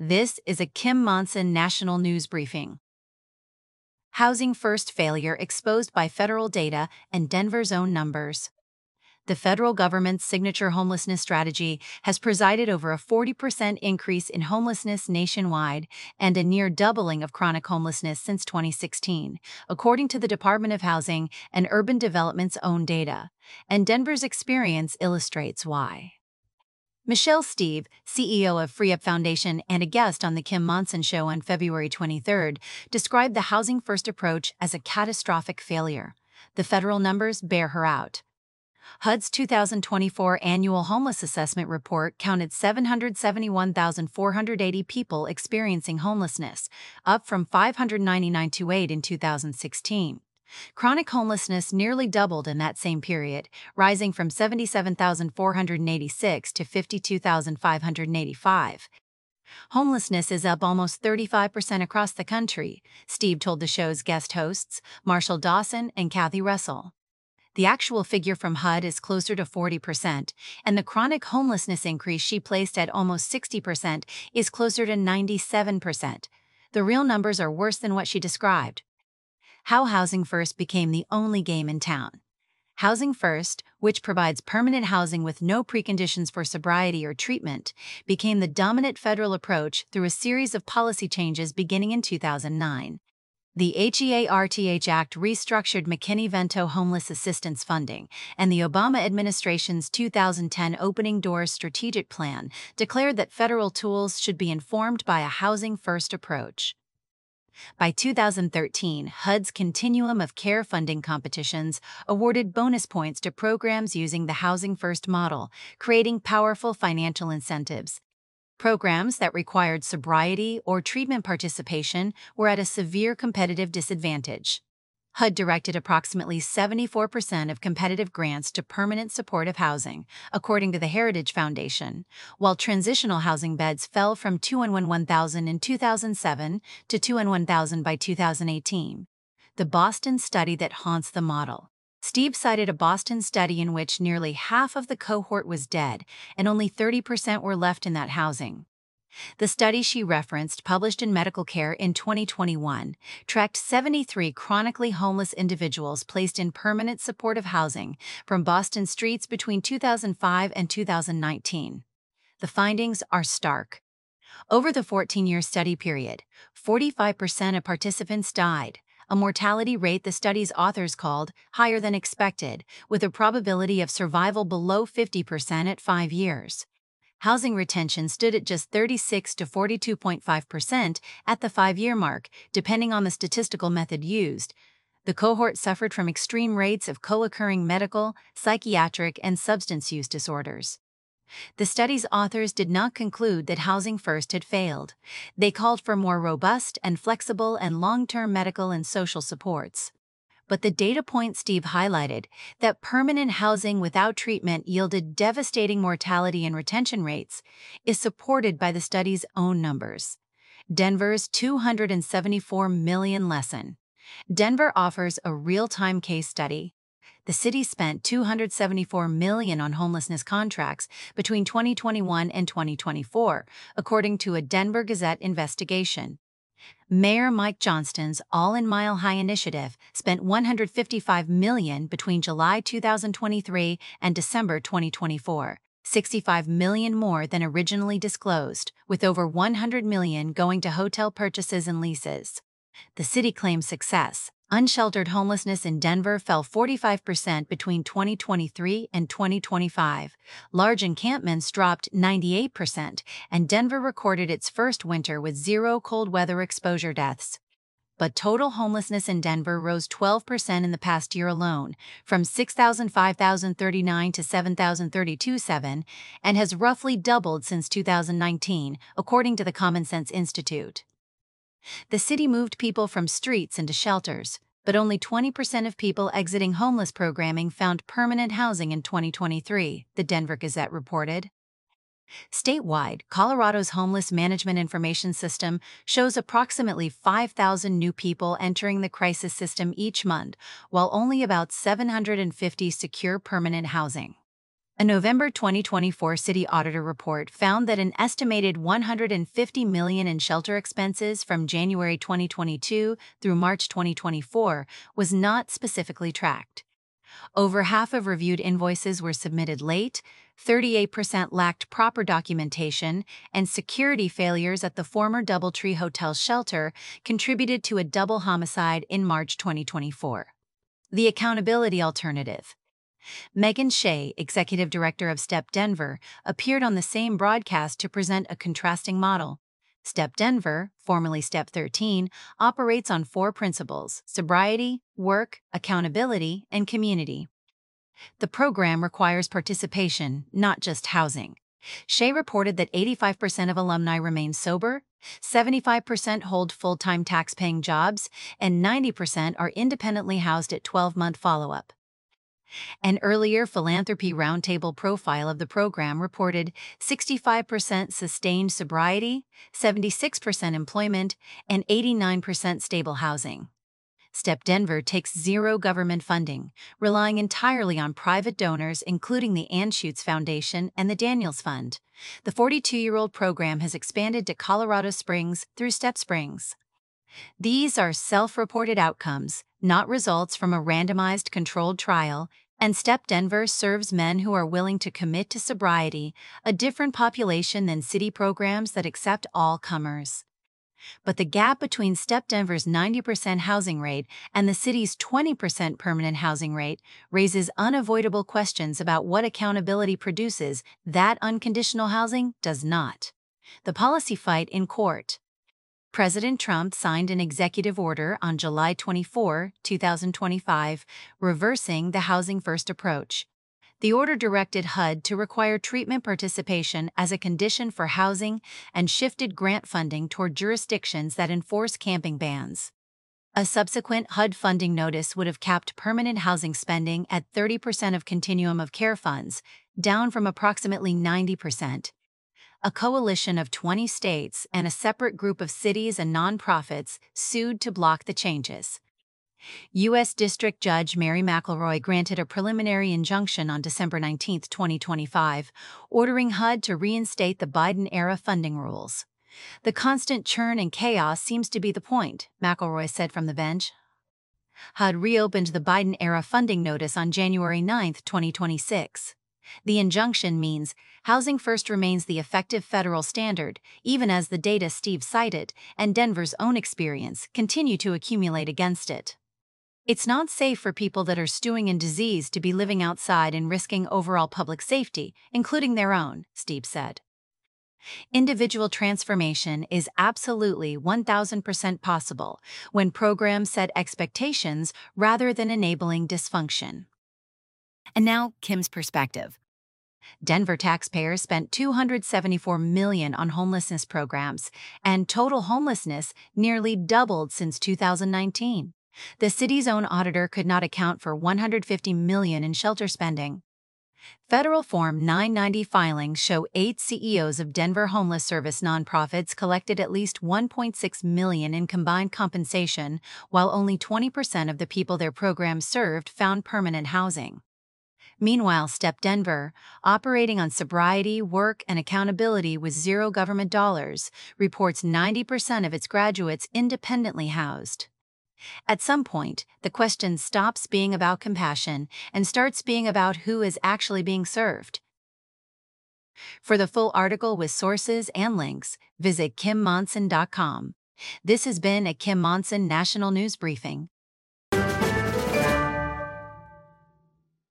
This is a Kim Monson National News Briefing. Housing First failure exposed by federal data and Denver's own numbers. The federal government's signature homelessness strategy has presided over a 40% increase in homelessness nationwide and a near doubling of chronic homelessness since 2016, according to the Department of Housing and Urban Development's own data. And Denver's experience illustrates why. Michelle Steve, CEO of Free Up Foundation and a guest on The Kim Monson Show on February 23, described the Housing First approach as a catastrophic failure. The federal numbers bear her out. HUD's 2024 Annual Homeless Assessment Report counted 771,480 people experiencing homelessness, up from 599,208 in 2016. Chronic homelessness nearly doubled in that same period, rising from 77,486 to 52,585. Homelessness is up almost 35% across the country, Steve told the show's guest hosts, Marshall Dawson and Kathy Russell. The actual figure from HUD is closer to 40%, and the chronic homelessness increase she placed at almost 60% is closer to 97%. The real numbers are worse than what she described. How Housing First became the only game in town. Housing First, which provides permanent housing with no preconditions for sobriety or treatment, became the dominant federal approach through a series of policy changes beginning in 2009. The HEARTH Act restructured McKinney-Vento homeless assistance funding, and the Obama administration's 2010 Opening Doors Strategic Plan declared that federal tools should be informed by a Housing First approach. By 2013, HUD's Continuum of Care funding competitions awarded bonus points to programs using the Housing First model, creating powerful financial incentives. Programs that required sobriety or treatment participation were at a severe competitive disadvantage. HUD directed approximately 74% of competitive grants to permanent supportive housing, according to the Heritage Foundation, while transitional housing beds fell from 201,000 in 2007 to 201,000 by 2018. The Boston study that haunts the model. Steve cited a Boston study in which nearly half of the cohort was dead and only 30% were left in that housing. The study she referenced, published in Medical Care in 2021, tracked 73 chronically homeless individuals placed in permanent supportive housing from Boston streets between 2005 and 2019. The findings are stark. Over the 14-year study period, 45% of participants died, a mortality rate the study's authors called higher than expected, with a probability of survival below 50% at 5 years. Housing retention stood at just 36 to 42.5% at the 5-year mark, depending on the statistical method used. The cohort suffered from extreme rates of co-occurring medical, psychiatric, and substance use disorders. The study's authors did not conclude that Housing First had failed. They called for more robust and flexible and long-term medical and social supports. But the data point Steve highlighted, that permanent housing without treatment yielded devastating mortality and retention rates, is supported by the study's own numbers. Denver's $274 million lesson. Denver offers a real-time case study. The city spent $274 million on homelessness contracts between 2021 and 2024, according to a Denver Gazette investigation. Mayor Mike Johnston's All in Mile High initiative spent $155 million between July 2023 and December 2024, $65 million more than originally disclosed, with over $100 million going to hotel purchases and leases. The city claims success. Unsheltered homelessness in Denver fell 45% between 2023 and 2025. Large encampments dropped 98%, and Denver recorded its first winter with 0 cold weather exposure deaths. But total homelessness in Denver rose 12% in the past year alone, from 6,539 to 7,032, and has roughly doubled since 2019, according to the Common Sense Institute. The city moved people from streets into shelters, but only 20% of people exiting homeless programming found permanent housing in 2023, the Denver Gazette reported. Statewide, Colorado's Homeless Management Information System shows approximately 5,000 new people entering the crisis system each month, while only about 750 secure permanent housing. A November 2024 city auditor report found that an estimated $150 million in shelter expenses from January 2022 through March 2024 was not specifically tracked. Over half of reviewed invoices were submitted late, 38% lacked proper documentation, and security failures at the former Doubletree Hotel shelter contributed to a double homicide in March 2024. The accountability alternative. Megan Shea, executive director of STEP Denver, appeared on the same broadcast to present a contrasting model. STEP Denver, formerly STEP 13, operates on 4 principles: sobriety, work, accountability, and community. The program requires participation, not just housing. Shea reported that 85% of alumni remain sober, 75% hold full-time tax-paying jobs, and 90% are independently housed at 12-month follow-up. An earlier Philanthropy Roundtable profile of the program reported 65% sustained sobriety, 76% employment, and 89% stable housing. STEP Denver takes zero government funding, relying entirely on private donors including the Anschutz Foundation and the Daniels Fund. The 42-year-old program has expanded to Colorado Springs through STEP Springs. These are self-reported outcomes, not results from a randomized controlled trial, and STEP Denver serves men who are willing to commit to sobriety, a different population than city programs that accept all comers. But the gap between STEP Denver's 90% housing rate and the city's 20% permanent housing rate raises unavoidable questions about what accountability produces that unconditional housing does not. The policy fight in court. President Trump signed an executive order on July 24, 2025, reversing the Housing First approach. The order directed HUD to require treatment participation as a condition for housing and shifted grant funding toward jurisdictions that enforce camping bans. A subsequent HUD funding notice would have capped permanent housing spending at 30% of continuum of care funds, down from approximately 90%. A coalition of 20 states and a separate group of cities and nonprofits sued to block the changes. U.S. District Judge Mary McElroy granted a preliminary injunction on December 19, 2025, ordering HUD to reinstate the Biden-era funding rules. The constant churn and chaos seems to be the point, McElroy said from the bench. HUD reopened the Biden-era funding notice on January 9, 2026. The injunction means Housing First remains the effective federal standard, even as the data Steve cited and Denver's own experience continue to accumulate against it. It's not safe for people that are stewing in disease to be living outside and risking overall public safety, including their own, Steve said. Individual transformation is absolutely 1,000% possible when programs set expectations rather than enabling dysfunction. And now, Kim's perspective. Denver taxpayers spent $274 million on homelessness programs, and total homelessness nearly doubled since 2019. The city's own auditor could not account for $150 million in shelter spending. Federal Form 990 filings show 8 CEOs of Denver Homeless Service nonprofits collected at least $1.6 million in combined compensation, while only 20% of the people their programs served found permanent housing. Meanwhile, STEP Denver, operating on sobriety, work, and accountability with zero government dollars, reports 90% of its graduates independently housed. At some point, the question stops being about compassion and starts being about who is actually being served. For the full article with sources and links, visit KimMonson.com. This has been a Kim Monson National News Briefing.